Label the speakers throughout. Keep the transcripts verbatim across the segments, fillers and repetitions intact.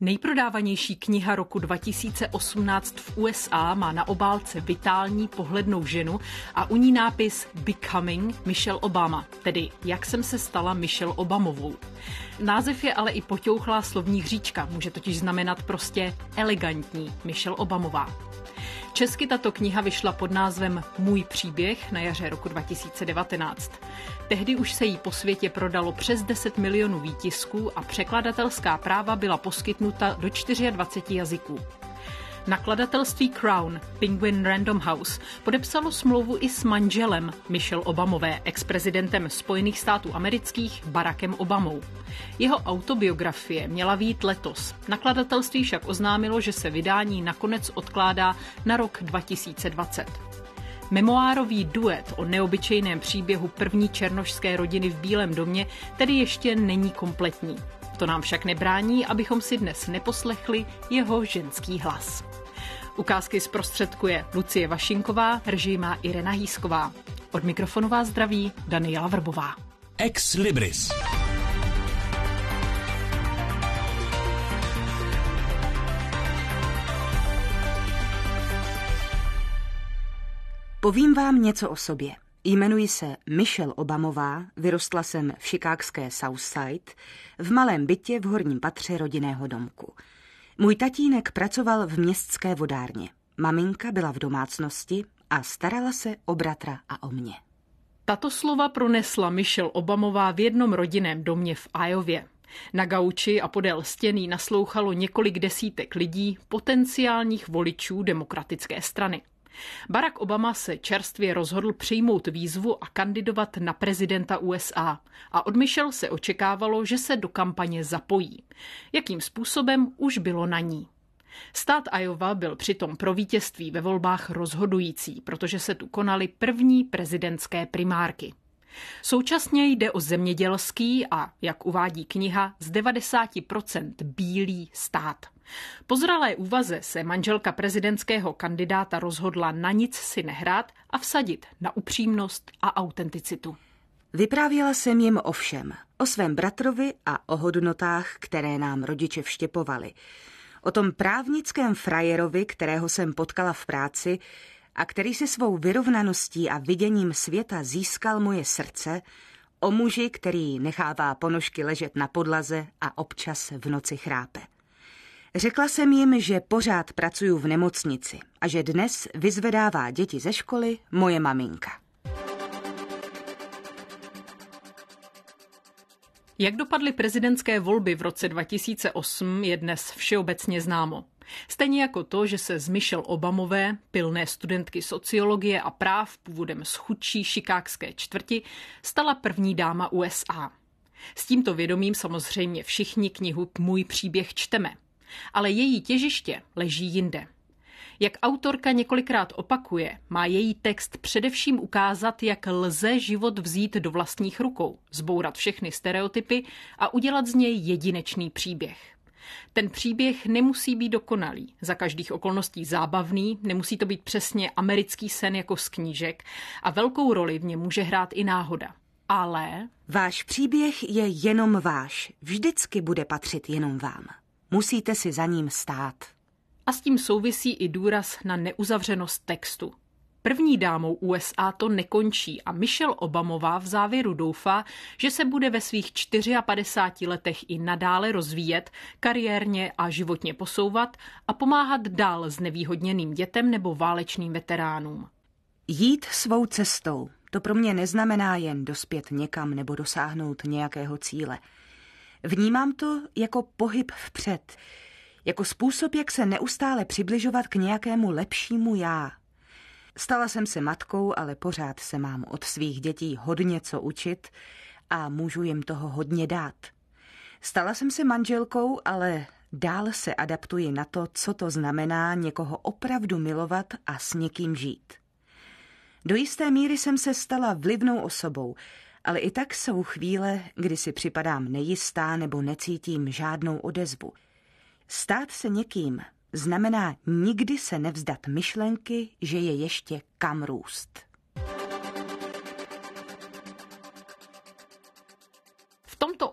Speaker 1: Nejprodávanější kniha roku dva tisíce osmnáct v U S A má na obálce vitální pohlednou ženu a u ní nápis Becoming Michelle Obama, tedy Jak jsem se stala Michelle Obamovou. Název je ale i poťouchlá slovní hříčka, může totiž znamenat prostě elegantní Michelle Obamová. Česky tato kniha vyšla pod názvem Můj příběh na jaře roku dva tisíce devatenáct. Tehdy už se jí po světě prodalo přes deset milionů výtisků a překladatelská práva byla poskytnuta do dvaceti čtyř jazyků. Nakladatelství Crown Penguin Random House podepsalo smlouvu i s manželem Michelle Obamové, ex-prezidentem Spojených států amerických Barackem Obamou. Jeho autobiografie měla vyjít letos. Nakladatelství však oznámilo, že se vydání nakonec odkládá na rok dva tisíce dvacet. Memoárový duet o neobyčejném příběhu první černošské rodiny v Bílém domě tedy ještě není kompletní. To nám však nebrání, abychom si dnes neposlechli jeho ženský hlas. Ukázky zprostředkuje Lucie Vašinková, režii má Irena Hýsková. Od mikrofonu vás zdraví Daniela Vrbová.
Speaker 2: Ex Libris.
Speaker 3: Povím vám něco o sobě. Jmenuji se Michelle Obamová, vyrostla jsem v chicagské Southside, v malém bytě v horním patře rodinného domku. Můj tatínek pracoval v městské vodárně. Maminka byla v domácnosti a starala se o bratra a o mě.
Speaker 1: Tato slova pronesla Michelle Obamová v jednom rodinném domě v Iowě. Na gauči a podél stěny naslouchalo několik desítek lidí, potenciálních voličů demokratické strany. Barack Obama se čerstvě rozhodl přijmout výzvu a kandidovat na prezidenta U S A a od Michelle se očekávalo, že se do kampaně zapojí. Jakým způsobem už bylo na ní. Stát Iowa byl přitom pro vítězství ve volbách rozhodující, protože se tu konaly první prezidentské primárky. Současně jde o zemědělský a, jak uvádí kniha, z devadesát procent bílý stát. Po zralé úvaze se manželka prezidentského kandidáta rozhodla na nic si nehrát a vsadit na upřímnost a autenticitu.
Speaker 3: Vyprávěla jsem jim o všem. O svém bratrovi a o hodnotách, které nám rodiče vštěpovali. O tom právnickém frajerovi, kterého jsem potkala v práci a který si svou vyrovnaností a viděním světa získal moje srdce, o muži, který nechává ponožky ležet na podlaze a občas v noci chrápe. Řekla jsem jim, že pořád pracuju v nemocnici a že dnes vyzvedává děti ze školy moje maminka.
Speaker 1: Jak dopadly prezidentské volby v roce dva tisíce osm, je dnes všeobecně známo. Stejně jako to, že se z Michelle Obamové, pilné studentky sociologie a práv původem z chudší chicagské čtvrti, stala první dáma U S A. S tímto vědomím samozřejmě všichni knihu Můj příběh čteme. Ale její těžiště leží jinde. Jak autorka několikrát opakuje, má její text především ukázat, jak lze život vzít do vlastních rukou, zbourat všechny stereotypy a udělat z něj jedinečný příběh. Ten příběh nemusí být dokonalý, za každých okolností zábavný, nemusí to být přesně americký sen jako z knížek a velkou roli v něm může hrát i náhoda. Ale...
Speaker 3: Váš příběh je jenom váš, vždycky bude patřit jenom vám. Musíte si za ním stát.
Speaker 1: A s tím souvisí i důraz na neuzavřenost textu. První dámou U S A to nekončí a Michelle Obamová v závěru doufá, že se bude ve svých padesát čtyřech letech i nadále rozvíjet, kariérně a životně posouvat a pomáhat dál znevýhodněným dětem nebo válečným veteránům.
Speaker 3: Jít svou cestou, to pro mě neznamená jen dospět někam nebo dosáhnout nějakého cíle. Vnímám to jako pohyb vpřed, jako způsob, jak se neustále přibližovat k nějakému lepšímu já. Stala jsem se matkou, ale pořád se mám od svých dětí hodně co učit a můžu jim toho hodně dát. Stala jsem se manželkou, ale dál se adaptuji na to, co to znamená někoho opravdu milovat a s někým žít. Do jisté míry jsem se stala vlivnou osobou, ale i tak jsou chvíle, kdy si připadám nejistá nebo necítím žádnou odezvu. Stát se někým znamená nikdy se nevzdat myšlenky, že je ještě kam růst.
Speaker 1: V tomto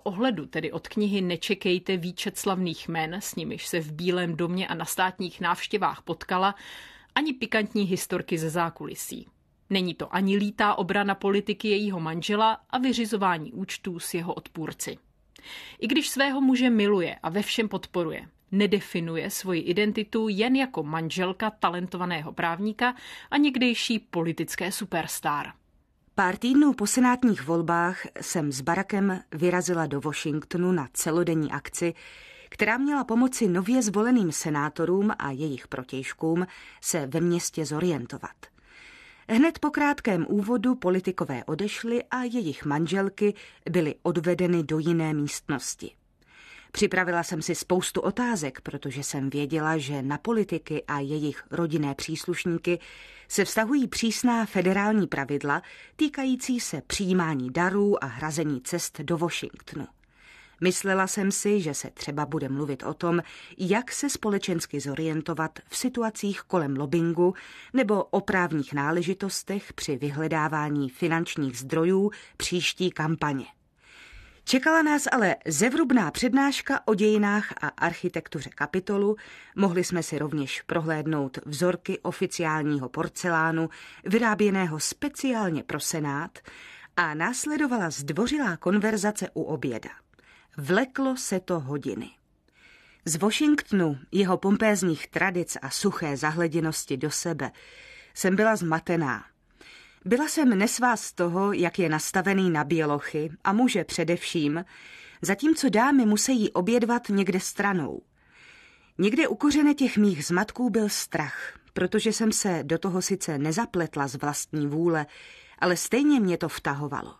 Speaker 1: ohledu, tedy od knihy Nečekejte výčet slavných jmen, s nimiž se v Bílém domě a na státních návštěvách potkala, ani pikantní historky ze zákulisí. Není to ani lítá obrana politiky jejího manžela a vyřizování účtů s jeho odpůrci. I když svého muže miluje a ve všem podporuje, nedefinuje svoji identitu jen jako manželka talentovaného právníka a někdejší politické superstar.
Speaker 3: Pár týdnů po senátních volbách jsem s Barackem vyrazila do Washingtonu na celodenní akci, která měla pomoci nově zvoleným senátorům a jejich protějškům se ve městě zorientovat. Hned po krátkém úvodu politikové odešly a jejich manželky byly odvedeny do jiné místnosti. Připravila jsem si spoustu otázek, protože jsem věděla, že na politiky a jejich rodinné příslušníky se vztahují přísná federální pravidla týkající se přijímání darů a hrazení cest do Washingtonu. Myslela jsem si, že se třeba bude mluvit o tom, jak se společensky zorientovat v situacích kolem lobbingu nebo o právních náležitostech při vyhledávání finančních zdrojů příští kampaně. Čekala nás ale zevrubná přednáška o dějinách a architektuře Kapitolu, mohli jsme si rovněž prohlédnout vzorky oficiálního porcelánu, vyráběného speciálně pro Senát, a následovala zdvořilá konverzace u oběda. Vleklo se to hodiny. Z Washingtonu, jeho pompézních tradic a suché zahleděnosti do sebe jsem byla zmatená. Byla jsem nesvá z toho, jak je nastavený na bělochy a muže především, zatímco dámy musí obědvat někde stranou. Někde u kořene těch mých zmatků byl strach, protože jsem se do toho sice nezapletla z vlastní vůle, ale stejně mě to vtahovalo.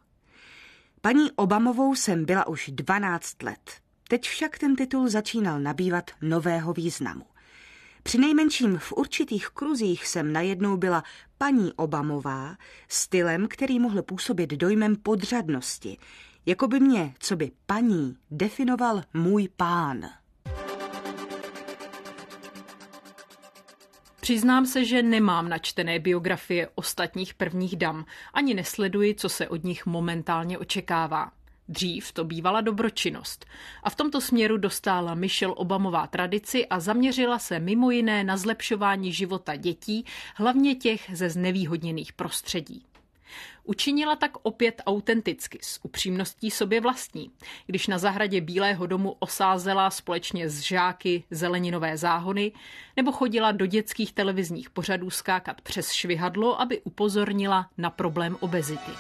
Speaker 3: Paní Obamovou jsem byla už dvanáct let. Teď však ten titul začínal nabývat nového významu. Přinejmenším v určitých kruzích jsem najednou byla paní Obamová stylem, který mohl působit dojmem podřadnosti, jako by mě, co by paní, definoval můj pán.
Speaker 1: Přiznám se, že nemám načtené biografie ostatních prvních dam, ani nesleduji, co se od nich momentálně očekává. Dřív to bývala dobročinnost a v tomto směru dostála Michelle Obamová tradici a zaměřila se mimo jiné na zlepšování života dětí, hlavně těch ze znevýhodněných prostředí. Učinila tak opět autenticky, s upřímností sobě vlastní, když na zahradě Bílého domu osázela společně s žáky zeleninové záhony nebo chodila do dětských televizních pořadů skákat přes švihadlo, aby upozornila na problém obezity.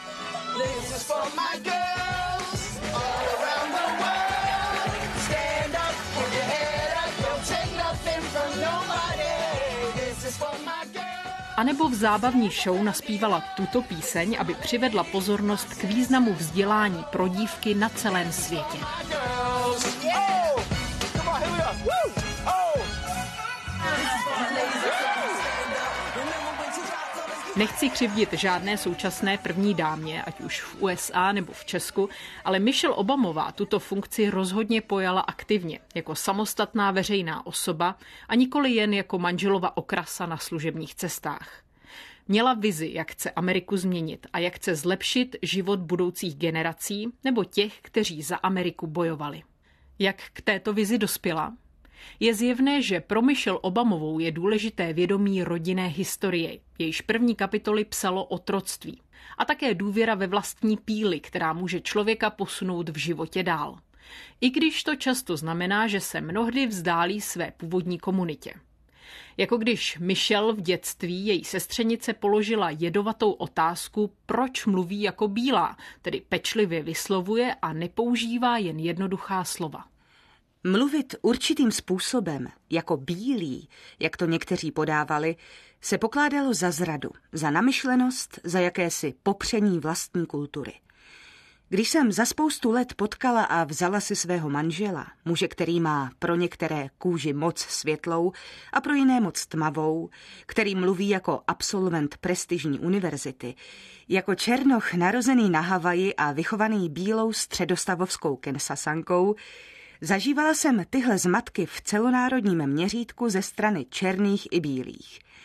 Speaker 1: A nebo v zábavní show naspívala tuto píseň, aby přivedla pozornost k významu vzdělání pro dívky na celém světě. Nechci křivdit žádné současné první dámě, ať už v U S A nebo v Česku, ale Michelle Obamová tuto funkci rozhodně pojala aktivně, jako samostatná veřejná osoba a nikoli jen jako manželova okrasa na služebních cestách. Měla vizi, jak chce Ameriku změnit a jak chce zlepšit život budoucích generací nebo těch, kteří za Ameriku bojovali. Jak k této vizi dospěla? Je zjevné, že pro Michelle Obamovou je důležité vědomí rodinné historie, jejíž první kapitoly psalo otroctví, a také důvěra ve vlastní píli, která může člověka posunout v životě dál. I když to často znamená, že se mnohdy vzdálí své původní komunitě. Jako když Michelle v dětství její sestřenice položila jedovatou otázku, proč mluví jako bílá, tedy pečlivě vyslovuje a nepoužívá jen jednoduchá slova.
Speaker 3: Mluvit určitým způsobem, jako bílý, jak to někteří podávali, se pokládalo za zradu, za namyšlenost, za jakési popření vlastní kultury. Když jsem za spoustu let potkala a vzala si svého manžela, muže, který má pro některé kůži moc světlou a pro jiné moc tmavou, který mluví jako absolvent prestižní univerzity, jako černoch narozený na Havaji a vychovaný bílou středostavovskou Kensasankou, zažívala jsem tyhle zmatky v celonárodním měřítku ze strany černých i bílých.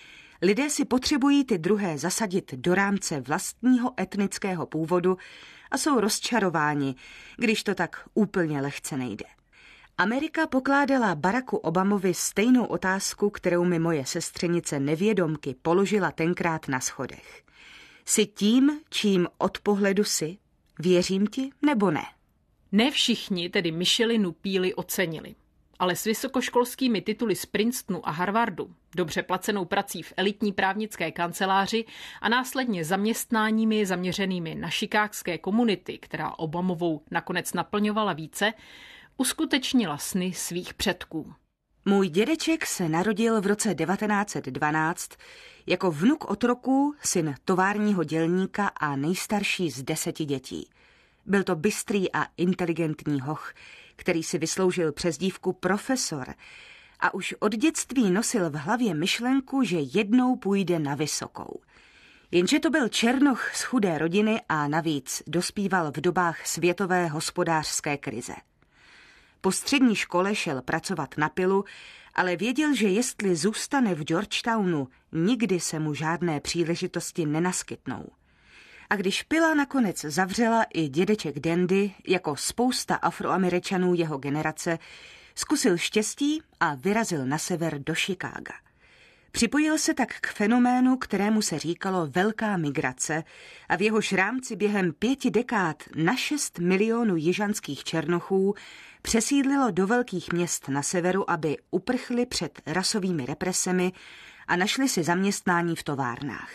Speaker 3: Lidé si potřebují ty druhé zasadit do rámce vlastního etnického původu a jsou rozčarováni, když to tak úplně lehce nejde. Amerika pokládala Baracku Obamovi stejnou otázku, kterou mi moje sestřenice nevědomky položila tenkrát na schodech. Jsi tím, čím od pohledu si? Věřím ti nebo ne?
Speaker 1: Ne všichni tedy Michelinu píli ocenili. Ale s vysokoškolskými tituly z Princetonu a Harvardu, dobře placenou prací v elitní právnické kanceláři a následně zaměstnáními zaměřenými na chicagské komunity, která Obamovou nakonec naplňovala více, uskutečnila sny svých předků.
Speaker 3: Můj dědeček se narodil v roce devatenáct set dvanáct jako vnuk otroků, syn továrního dělníka a nejstarší z deseti dětí. Byl to bystrý a inteligentní hoch, který si vysloužil přezdívku profesor a už od dětství nosil v hlavě myšlenku, že jednou půjde na vysokou. Jenže to byl černoch z chudé rodiny a navíc dospíval v dobách světové hospodářské krize. Po střední škole šel pracovat na pilu, ale věděl, že jestli zůstane v Georgetownu, nikdy se mu žádné příležitosti nenaskytnou. A když pila nakonec zavřela, i dědeček Dandy, jako spousta Afroameričanů jeho generace, zkusil štěstí a vyrazil na sever do Chicaga. Připojil se tak k fenoménu, kterému se říkalo velká migrace a v jehož rámci během pěti dekád na šest milionů jižanských černochů přesídlilo do velkých měst na severu, aby uprchli před rasovými represemi a našli si zaměstnání v továrnách.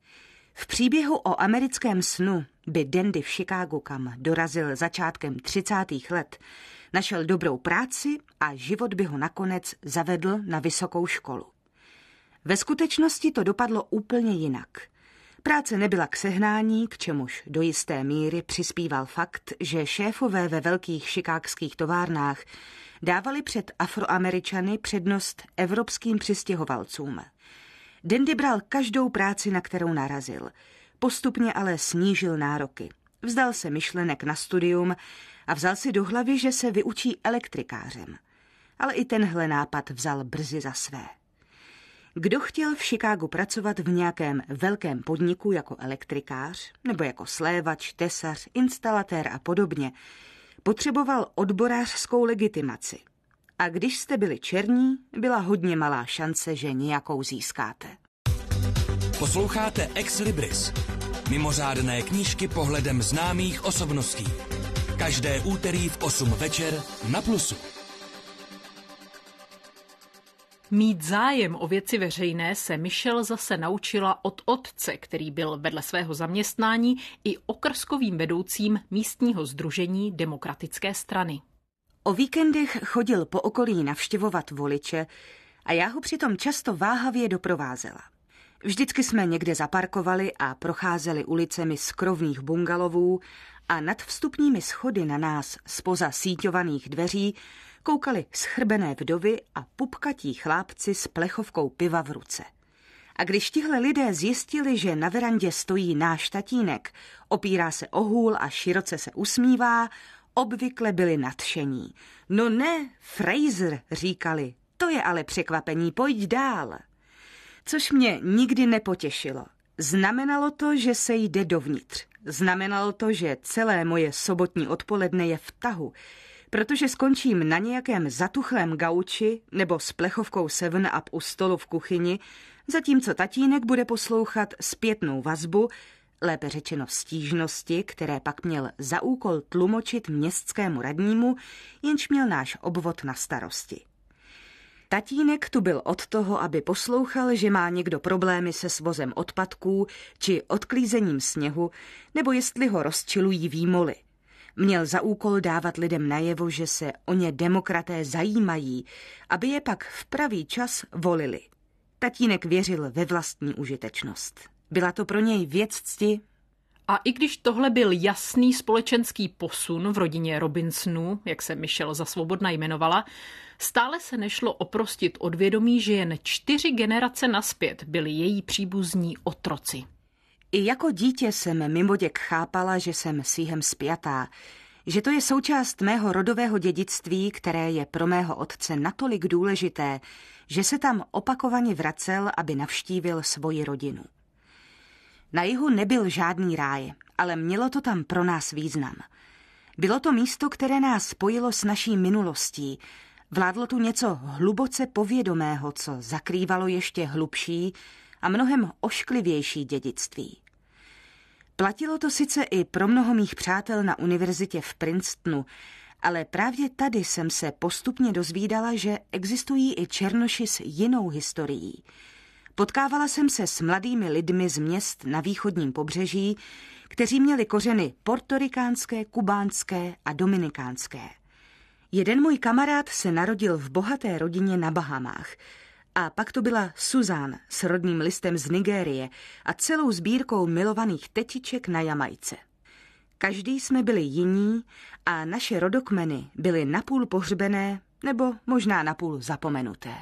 Speaker 3: V příběhu o americkém snu by Dandy v Chicagu, kam dorazil začátkem třicátých let, našel dobrou práci a život by ho nakonec zavedl na vysokou školu. Ve skutečnosti to dopadlo úplně jinak. Práce nebyla k sehnání, k čemuž do jisté míry přispíval fakt, že šéfové ve velkých chicagských továrnách dávali před Afroameričany přednost evropským přistěhovalcům. Dandy bral každou práci, na kterou narazil. Postupně ale snížil nároky. Vzdal se myšlenek na studium a vzal si do hlavy, že se vyučí elektrikářem. Ale i tenhle nápad vzal brzy za své. Kdo chtěl v Chicagu pracovat v nějakém velkém podniku jako elektrikář nebo jako slévač, tesař, instalatér a podobně, potřeboval odborářskou legitimaci. A když jste byli černí, byla hodně malá šance, že nějakou získáte.
Speaker 2: Posloucháte Ex Libris, mimořádné knížky pohledem známých osobností. Každé úterý v osm večer na Plusu.
Speaker 1: Mít zájem o věci veřejné se Michelle zase naučila od otce, který byl vedle svého zaměstnání i okrskovým vedoucím místního sdružení Demokratické strany.
Speaker 3: O víkendech chodil po okolí navštěvovat voliče a já ho přitom často váhavě doprovázela. Vždycky jsme někde zaparkovali a procházeli ulicemi skrovných bungalovů a nad vstupními schody na nás zpoza síťovaných dveří koukali schrbené vdovy a pupkatí chlápci s plechovkou piva v ruce. A když tihle lidé zjistili, že na verandě stojí náš tatínek, opírá se o hůl a široce se usmívá, obvykle byli nadšení. No ne, Fraser, říkali, to je ale překvapení, pojď dál. Což mě nikdy nepotěšilo. Znamenalo to, že se jde dovnitř. Znamenalo to, že celé moje sobotní odpoledne je v tahu, protože skončím na nějakém zatuchlém gauči nebo s plechovkou Seven Up u stolu v kuchyni, zatímco tatínek bude poslouchat zpětnou vazbu, lépe řečeno stížnosti, které pak měl za úkol tlumočit městskému radnímu, jenž měl náš obvod na starosti. Tatínek tu byl od toho, aby poslouchal, že má někdo problémy se svozem odpadků či odklízením sněhu, nebo jestli ho rozčilují výmoly. Měl za úkol dávat lidem najevo, že se o ně demokraté zajímají, aby je pak v pravý čas volili. Tatínek věřil ve vlastní užitečnost. Byla to pro něj věc cti.
Speaker 1: A i když tohle byl jasný společenský posun v rodině Robinsonů, jak se Michelle za svobodna jmenovala, stále se nešlo oprostit od vědomí, že jen čtyři generace nazpět byli její příbuzní otroci.
Speaker 3: I jako dítě jsem mimoděk chápala, že jsem s jihem spjatá, že to je součást mého rodového dědictví, které je pro mého otce natolik důležité, že se tam opakovaně vracel, aby navštívil svoji rodinu. Na jihu nebyl žádný ráj, ale mělo to tam pro nás význam. Bylo to místo, které nás spojilo s naší minulostí. Vládlo tu něco hluboce povědomého, co zakrývalo ještě hlubší a mnohem ošklivější dědictví. Platilo to sice i pro mnoho mých přátel na univerzitě v Princetonu, ale právě tady jsem se postupně dozvídala, že existují i černoši s jinou historií. Potkávala jsem se s mladými lidmi z měst na východním pobřeží, kteří měli kořeny portorikánské, kubánské a dominikánské. Jeden můj kamarád se narodil v bohaté rodině na Bahamách a pak to byla Susan s rodným listem z Nigérie a celou sbírkou milovaných tetiček na Jamajce. Každý jsme byli jiní a naše rodokmeny byly napůl pohřbené nebo možná napůl zapomenuté.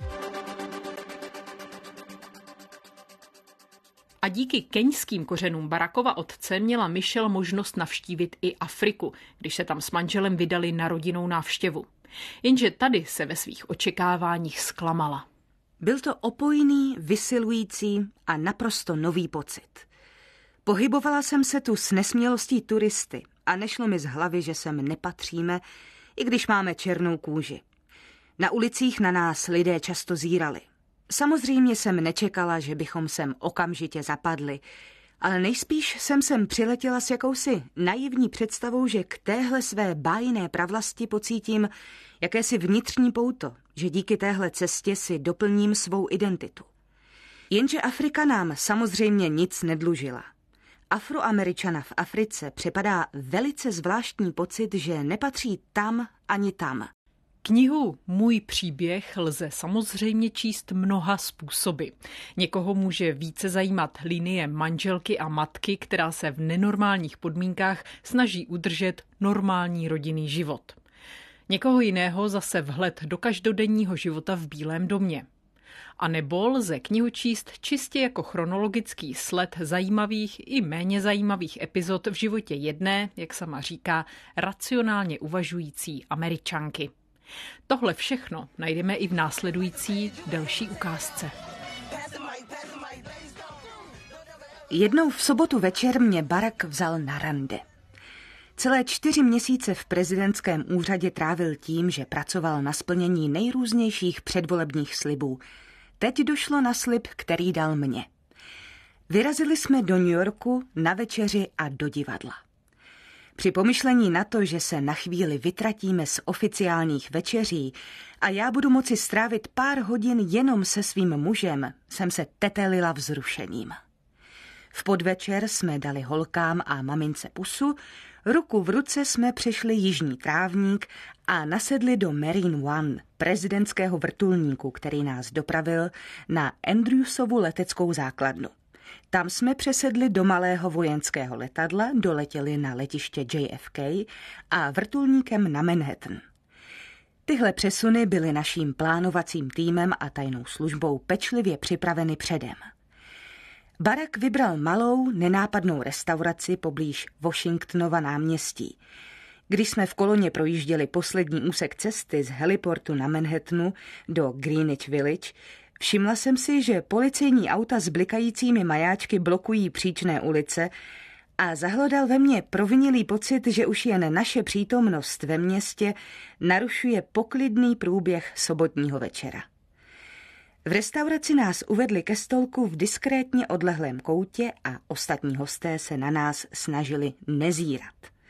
Speaker 1: A díky keňským kořenům Barackova otce měla Michelle možnost navštívit i Afriku, když se tam s manželem vydali na rodinnou návštěvu. Jenže tady se ve svých očekáváních zklamala.
Speaker 3: Byl to opojný, vysilující a naprosto nový pocit. Pohybovala jsem se tu s nesmělostí turisty a nešlo mi z hlavy, že sem nepatříme, i když máme černou kůži. Na ulicích na nás lidé často zírali. Samozřejmě jsem nečekala, že bychom sem okamžitě zapadli, ale nejspíš jsem sem přiletěla s jakousi naivní představou, že k téhle své bájné pravlasti pocítím jakési vnitřní pouto, že díky téhle cestě si doplním svou identitu. Jenže Afrika nám samozřejmě nic nedlužila. Afroameričana v Africe připadá velice zvláštní pocit, že nepatří tam ani tam.
Speaker 1: Knihu Můj příběh lze samozřejmě číst mnoha způsoby. Někoho může více zajímat linie manželky a matky, která se v nenormálních podmínkách snaží udržet normální rodinný život. Někoho jiného zase vhled do každodenního života v Bílém domě. A nebo lze knihu číst čistě jako chronologický sled zajímavých i méně zajímavých epizod v životě jedné, jak sama říká, racionálně uvažující Američanky. Tohle všechno najdeme i v následující delší ukázce.
Speaker 3: Jednou v sobotu večer mě Barack vzal na rande. Celé čtyři měsíce v prezidentském úřadě trávil tím, že pracoval na splnění nejrůznějších předvolebních slibů. Teď došlo na slib, který dal mně. Vyrazili jsme do New Yorku na večeři a do divadla. Při pomyšlení na to, že se na chvíli vytratíme z oficiálních večeří a já budu moci strávit pár hodin jenom se svým mužem, jsem se tetelila vzrušením. V podvečer jsme dali holkám a mamince pusu, ruku v ruce jsme přešli jižní trávník a nasedli do Marine One, prezidentského vrtulníku, který nás dopravil na Andrewsovu leteckou základnu. Tam jsme přesedli do malého vojenského letadla, doletěli na letiště J F K a vrtulníkem na Manhattan. Tyhle přesuny byly naším plánovacím týmem a tajnou službou pečlivě připraveny předem. Barack vybral malou, nenápadnou restauraci poblíž Washingtonova náměstí. Když jsme v koloně projížděli poslední úsek cesty z heliportu na Manhattanu do Greenwich Village, všimla jsem si, že policejní auta s blikajícími majáčky blokují příčné ulice a zahlodal ve mně provinilý pocit, že už jen naše přítomnost ve městě narušuje poklidný průběh sobotního večera. V restauraci nás uvedli ke stolku v diskrétně odlehlém koutě a ostatní hosté se na nás snažili nezírat.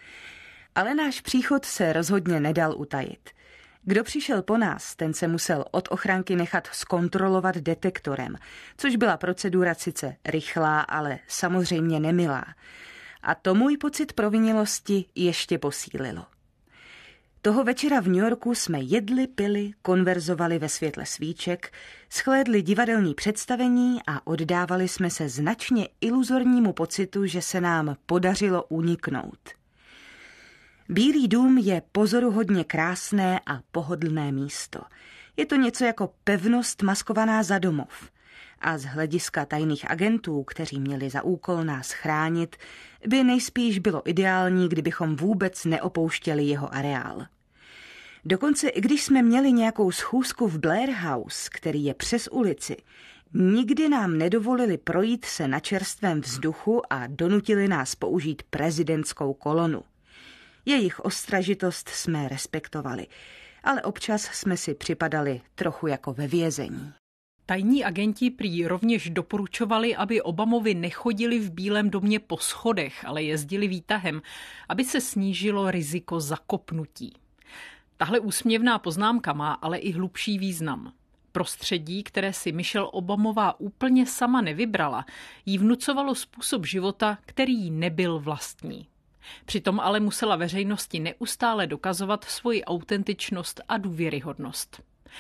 Speaker 3: Ale náš příchod se rozhodně nedal utajit. Kdo přišel po nás, ten se musel od ochranky nechat zkontrolovat detektorem, což byla procedura sice rychlá, ale samozřejmě nemilá. A to můj pocit provinilosti ještě posílilo. Toho večera v New Yorku jsme jedli, pili, konverzovali ve světle svíček, shlédli divadelní představení a oddávali jsme se značně iluzornímu pocitu, že se nám podařilo uniknout. Bílý dům je pozoruhodně krásné a pohodlné místo. Je to něco jako pevnost maskovaná za domov. A z hlediska tajných agentů, kteří měli za úkol nás chránit, by nejspíš bylo ideální, kdybychom vůbec neopouštěli jeho areál. Dokonce i když jsme měli nějakou schůzku v Blair House, který je přes ulici, nikdy nám nedovolili projít se na čerstvém vzduchu a donutili nás použít prezidentskou kolonu. Jejich ostražitost jsme respektovali, ale občas jsme si připadali trochu jako ve vězení.
Speaker 1: Tajní agenti prý rovněž doporučovali, aby Obamovi nechodili v Bílém domě po schodech, ale jezdili výtahem, aby se snížilo riziko zakopnutí. Tahle úsměvná poznámka má ale i hlubší význam. Prostředí, které si Michelle Obamová úplně sama nevybrala, jí vnucovalo způsob života, který jí nebyl vlastní. Přitom ale musela veřejnosti neustále dokazovat svoji autentičnost a důvěryhodnost.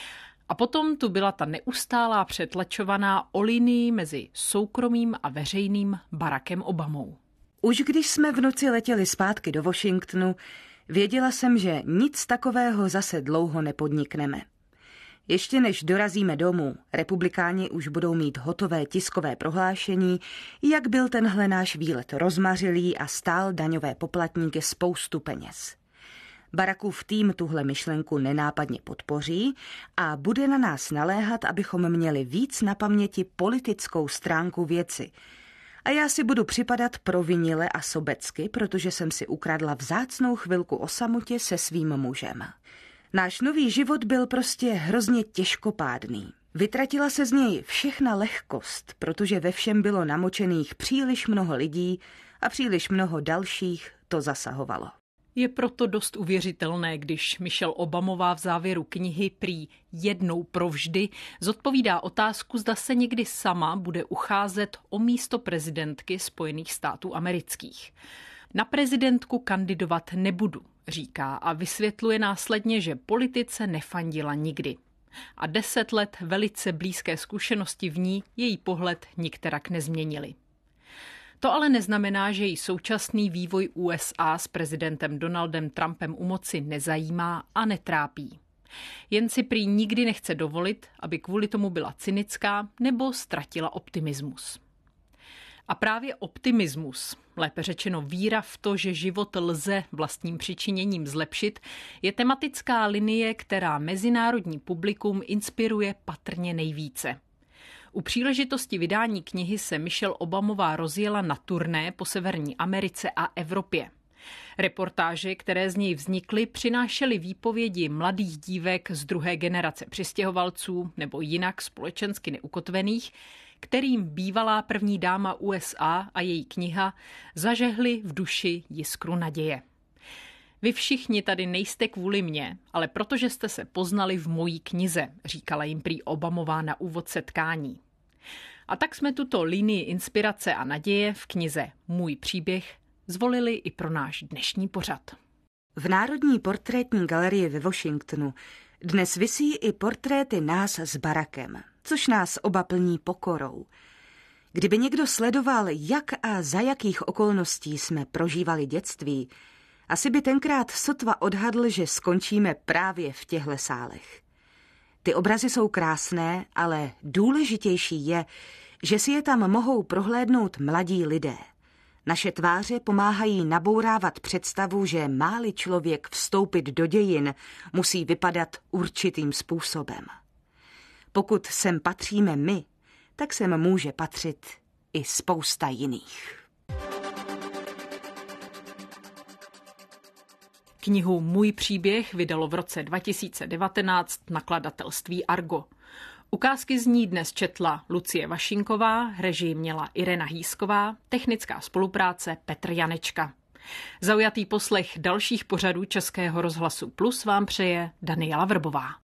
Speaker 1: A potom tu byla ta neustálá přetlačovaná o linii mezi soukromým a veřejným Barackem Obamou.
Speaker 3: Už když jsme v noci letěli zpátky do Washingtonu, věděla jsem, že nic takového zase dlouho nepodnikneme. Ještě než dorazíme domů, republikáni už budou mít hotové tiskové prohlášení, jak byl tenhle náš výlet rozmařilý a stál daňové poplatníky spoustu peněz. Barackův tým tuhle myšlenku nenápadně podpoří a bude na nás naléhat, abychom měli víc na paměti politickou stránku věci. A já si budu připadat provinile a sobecky, protože jsem si ukradla vzácnou chvilku o samotě se svým mužem. Náš nový život byl prostě hrozně těžkopádný. Vytratila se z něj všechna lehkost, protože ve všem bylo namočených příliš mnoho lidí a příliš mnoho dalších to zasahovalo.
Speaker 1: Je proto dost uvěřitelné, když Michelle Obamová v závěru knihy prý jednou provždy zodpovídá otázku, zda se někdy sama bude ucházet o místo prezidentky Spojených států amerických. Na prezidentku kandidovat nebudu, říká a vysvětluje následně, že politice nefandila nikdy. A deset let velice blízké zkušenosti v ní její pohled nikterak nezměnily. To ale neznamená, že její současný vývoj U S A s prezidentem Donaldem Trumpem u moci nezajímá a netrápí. Jen si prý nikdy nechce dovolit, aby kvůli tomu byla cynická nebo ztratila optimismus. A právě optimismus, lépe řečeno víra v to, že život lze vlastním přičiněním zlepšit, je tematická linie, která mezinárodní publikum inspiruje patrně nejvíce. U příležitosti vydání knihy se Michelle Obamová rozjela na turné po Severní Americe a Evropě. Reportáže, které z něj vznikly, přinášely výpovědi mladých dívek z druhé generace přistěhovalců nebo jinak společensky neukotvených, kterým bývalá první dáma U S A a její kniha zažehly v duši jiskru naděje. Vy všichni tady nejste kvůli mně, ale protože jste se poznali v mojí knize, říkala jim prý Obamová na úvod setkání. A tak jsme tuto linii inspirace a naděje v knize Můj příběh zvolili i pro náš dnešní pořad.
Speaker 3: V Národní portrétní galerii ve Washingtonu dnes visí i portréty nás s Barackem, což nás oba plní pokorou. Kdyby někdo sledoval, jak a za jakých okolností jsme prožívali dětství, asi by tenkrát sotva odhadl, že skončíme právě v těchto sálech. Ty obrazy jsou krásné, ale důležitější je, že si je tam mohou prohlédnout mladí lidé. Naše tváře pomáhají nabourávat představu, že má-li člověk vstoupit do dějin, musí vypadat určitým způsobem. Pokud sem patříme my, tak sem může patřit i spousta jiných.
Speaker 1: Knihu Můj příběh vydalo v roce dva tisíce devatenáct nakladatelství Argo. Ukázky z ní dnes četla Lucie Vašinková, režii měla Irena Hýsková, technická spolupráce Petr Janečka. Zaujatý poslech dalších pořadů Českého rozhlasu Plus vám přeje Daniela Vrbová.